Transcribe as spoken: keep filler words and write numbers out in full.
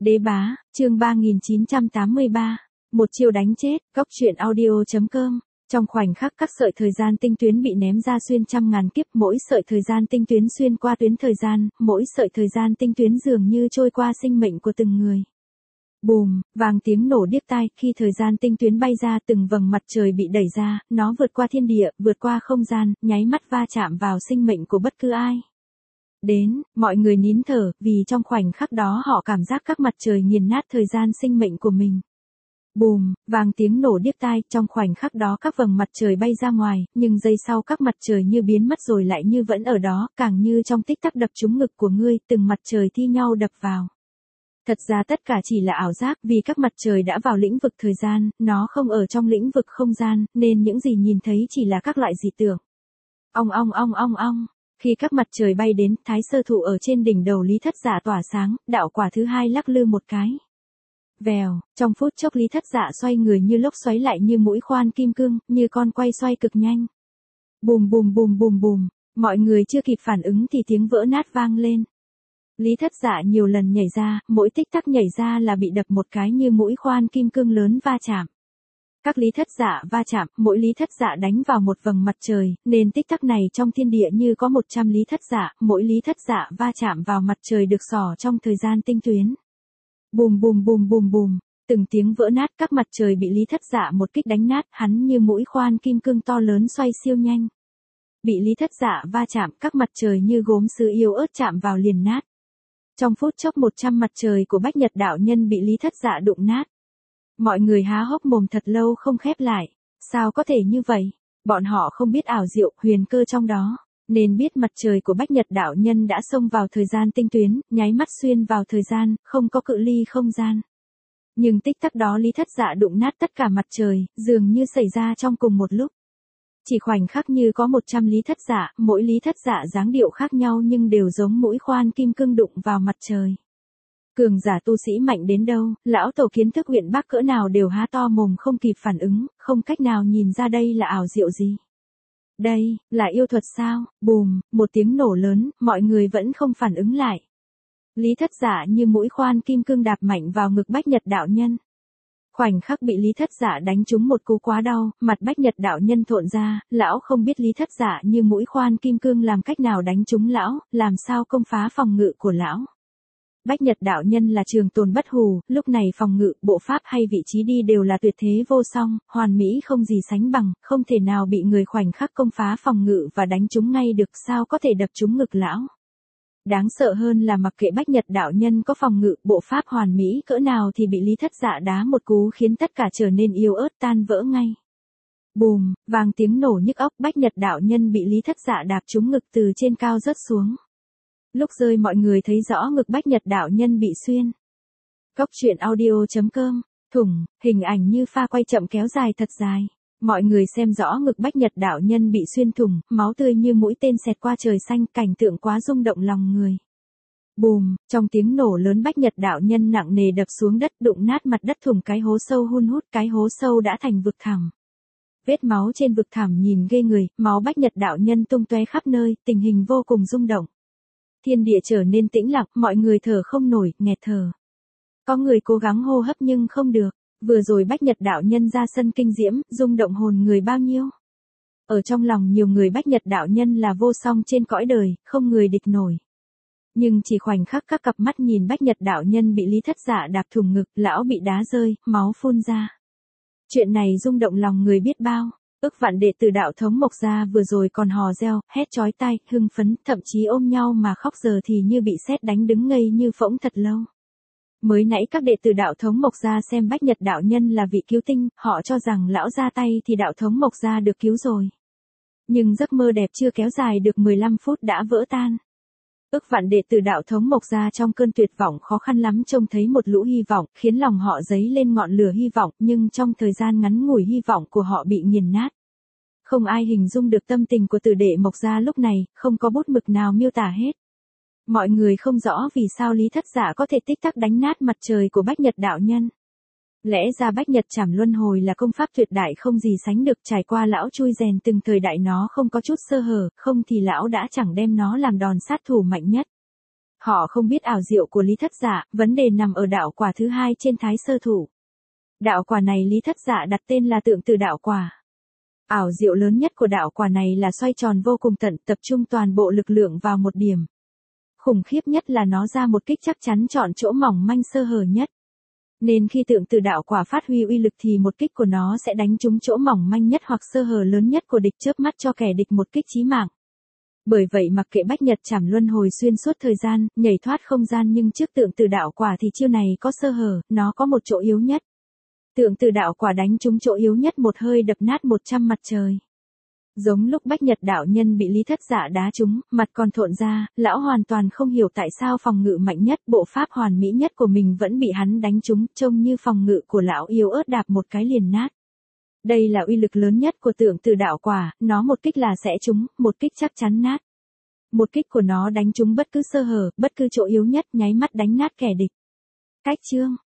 Đế bá, chương ba nghìn chín trăm tám mươi ba. Một chiêu đánh chết, góc truyện audio.com. Trong khoảnh khắc các sợi thời gian tinh tuyến bị ném ra xuyên trăm ngàn kiếp, mỗi sợi thời gian tinh tuyến xuyên qua tuyến thời gian, mỗi sợi thời gian tinh tuyến dường như trôi qua sinh mệnh của từng người. Bùm, vang tiếng nổ điếc tai, khi thời gian tinh tuyến bay ra, từng vầng mặt trời bị đẩy ra, nó vượt qua thiên địa, vượt qua không gian, nháy mắt va chạm vào sinh mệnh của bất cứ ai. Đến, mọi người nín thở, vì trong khoảnh khắc đó họ cảm giác các mặt trời nghiền nát thời gian sinh mệnh của mình. Bùm, vang tiếng nổ điếc tai, trong khoảnh khắc đó các vầng mặt trời bay ra ngoài, nhưng giây sau các mặt trời như biến mất rồi lại như vẫn ở đó, càng như trong tích tắc đập trúng ngực của ngươi, từng mặt trời thi nhau đập vào. Thật ra tất cả chỉ là ảo giác, vì các mặt trời đã vào lĩnh vực thời gian, nó không ở trong lĩnh vực không gian, nên những gì nhìn thấy chỉ là các loại dị tưởng. Ong ong ong ong ong. Khi các mặt trời bay đến, Thái Sơ Thụ ở trên đỉnh đầu Lý Thất Dạ tỏa sáng, đạo quả thứ hai lắc lư một cái. Vèo, trong phút chốc Lý Thất Dạ xoay người như lốc xoáy lại như mũi khoan kim cương, như con quay xoay cực nhanh. Bùm bùm bùm bùm bùm, mọi người chưa kịp phản ứng thì tiếng vỡ nát vang lên. Lý Thất Dạ nhiều lần nhảy ra, mỗi tích tắc nhảy ra là bị đập một cái như mũi khoan kim cương lớn va chạm. Các Lý Thất Dạ va chạm, mỗi Lý Thất Dạ đánh vào một vầng mặt trời, nên tích tắc này trong thiên địa như có một trăm Lý Thất Dạ, mỗi Lý Thất Dạ va chạm vào mặt trời được xỏ trong thời gian tinh tuyến. Bùm bùm bùm bùm bùm, từng tiếng vỡ nát, các mặt trời bị Lý Thất Dạ một kích đánh nát, hắn như mũi khoan kim cương to lớn xoay siêu nhanh. Bị Lý Thất Dạ va chạm, các mặt trời như gốm sứ yếu ớt chạm vào liền nát. Trong phút chốc một trăm mặt trời của Bách Nhật đạo nhân bị Lý Thất Dạ đụng nát. Mọi người há hốc mồm thật lâu không khép lại. Sao có thể như vậy? Bọn họ không biết ảo diệu, huyền cơ trong đó, nên biết mặt trời của Bách Nhật đạo nhân đã xông vào thời gian tinh tuyến, nháy mắt xuyên vào thời gian, không có cự ly không gian. Nhưng tích tắc đó Lý Thất Dạ đụng nát tất cả mặt trời, dường như xảy ra trong cùng một lúc. Chỉ khoảnh khắc như có một trăm Lý Thất Dạ, mỗi Lý Thất Dạ dáng điệu khác nhau nhưng đều giống mũi khoan kim cương đụng vào mặt trời. Cường giả tu sĩ mạnh đến đâu, lão tổ kiến thức uyên bác cỡ nào đều há to mồm không kịp phản ứng, không cách nào nhìn ra đây là ảo diệu gì. Đây, là yêu thuật sao? Bùm, một tiếng nổ lớn, mọi người vẫn không phản ứng lại. Lý Thất Dạ như mũi khoan kim cương đạp mạnh vào ngực Bách Nhật đạo nhân. Khoảnh khắc bị Lý Thất Dạ đánh trúng một cú quá đau, mặt Bách Nhật đạo nhân thộn ra, lão không biết Lý Thất Dạ như mũi khoan kim cương làm cách nào đánh trúng lão, làm sao công phá phòng ngự của lão. Bách Nhật đạo nhân là trường tồn bất hủ, lúc này phòng ngự, bộ pháp hay vị trí đi đều là tuyệt thế vô song, hoàn mỹ không gì sánh bằng, không thể nào bị người khoảnh khắc công phá phòng ngự và đánh trúng ngay được, sao có thể đập trúng ngực lão. Đáng sợ hơn là mặc kệ Bách Nhật đạo nhân có phòng ngự, bộ pháp hoàn mỹ cỡ nào thì bị Lý Thất Dạ đá một cú khiến tất cả trở nên yếu ớt tan vỡ ngay. Bùm, vang tiếng nổ nhức óc, Bách Nhật đạo nhân bị Lý Thất Dạ đạp trúng ngực từ trên cao rớt xuống. Lúc rơi mọi người thấy rõ ngực Bách Nhật đạo nhân bị xuyên. Góc truyện audio.com, thủng, hình ảnh như pha quay chậm kéo dài thật dài. Mọi người xem rõ ngực Bách Nhật đạo nhân bị xuyên thủng, máu tươi như mũi tên xẹt qua trời xanh, cảnh tượng quá rung động lòng người. Bùm, trong tiếng nổ lớn Bách Nhật đạo nhân nặng nề đập xuống đất, đụng nát mặt đất, thủng cái hố sâu hun hút, cái hố sâu đã thành vực thẳm. Vết máu trên vực thẳm nhìn ghê người, máu Bách Nhật đạo nhân tung tóe khắp nơi, tình hình vô cùng rung động. Thiên địa trở nên tĩnh lặng, mọi người thở không nổi, nghẹt thở. Có người cố gắng hô hấp nhưng không được. Vừa rồi Bách Nhật đạo nhân ra sân kinh diễm, rung động hồn người bao nhiêu. Ở trong lòng nhiều người Bách Nhật đạo nhân là vô song trên cõi đời, không người địch nổi. Nhưng chỉ khoảnh khắc các cặp mắt nhìn Bách Nhật đạo nhân bị Lý Thất Dạ đạp thủng ngực, lão bị đá rơi, máu phun ra. Chuyện này rung động lòng người biết bao. Ức vạn đệ tử đạo thống Mộc Gia vừa rồi còn hò reo, hét chói tai, hưng phấn, thậm chí ôm nhau mà khóc, giờ thì như bị sét đánh đứng ngây như phỗng thật lâu. Mới nãy các đệ tử đạo thống Mộc Gia xem Bách Nhật đạo nhân là vị cứu tinh, họ cho rằng lão ra tay thì đạo thống Mộc Gia được cứu rồi. Nhưng giấc mơ đẹp chưa kéo dài được mười lăm phút đã vỡ tan. Ức vạn đệ tử đạo thống Mộc Gia trong cơn tuyệt vọng khó khăn lắm trông thấy một lũ hy vọng, khiến lòng họ dấy lên ngọn lửa hy vọng, nhưng trong thời gian ngắn ngủi hy vọng của họ bị nghiền nát. Không ai hình dung được tâm tình của tử đệ Mộc Gia lúc này, không có bút mực nào miêu tả hết. Mọi người không rõ vì sao Lý Thất Dạ có thể tích tắc đánh nát mặt trời của Bách Nhật đạo nhân. Lẽ ra Bách Nhật Trảm Luân Hồi là công pháp tuyệt đại không gì sánh được, trải qua lão chui rèn từng thời đại nó không có chút sơ hở, không thì lão đã chẳng đem nó làm đòn sát thủ mạnh nhất. Họ không biết ảo diệu của Lý Thất Dạ, vấn đề nằm ở đạo quả thứ hai trên thái sơ thủ. Đạo quả này Lý Thất Dạ đặt tên là tượng từ đạo quả. Ảo diệu lớn nhất của đạo quả này là xoay tròn vô cùng tận, tập trung toàn bộ lực lượng vào một điểm. Khủng khiếp nhất là nó ra một kích chắc chắn chọn chỗ mỏng manh sơ hở nhất. Nên khi tượng từ đạo quả phát huy uy lực thì một kích của nó sẽ đánh trúng chỗ mỏng manh nhất hoặc sơ hở lớn nhất của địch, chớp mắt cho kẻ địch một kích chí mạng. Bởi vậy mặc kệ bách nhật trảm luân hồi xuyên suốt thời gian, nhảy thoát không gian, nhưng trước tượng từ đạo quả thì chiêu này có sơ hở, nó có một chỗ yếu nhất. Tượng từ đạo quả đánh trúng chỗ yếu nhất một hơi đập nát một trăm mặt trời. Giống lúc bách nhật đạo nhân bị Lý Thất Dạ đá trúng, mặt còn thộn ra, lão hoàn toàn không hiểu tại sao phòng ngự mạnh nhất, bộ pháp hoàn mỹ nhất của mình vẫn bị hắn đánh trúng, trông như phòng ngự của lão yếu ớt đạp một cái liền nát. Đây là uy lực lớn nhất của tượng từ đạo quả, nó một kích là sẽ trúng, một kích chắc chắn nát. Một kích của nó đánh trúng bất cứ sơ hở, bất cứ chỗ yếu nhất, nháy mắt đánh nát kẻ địch. Cách chương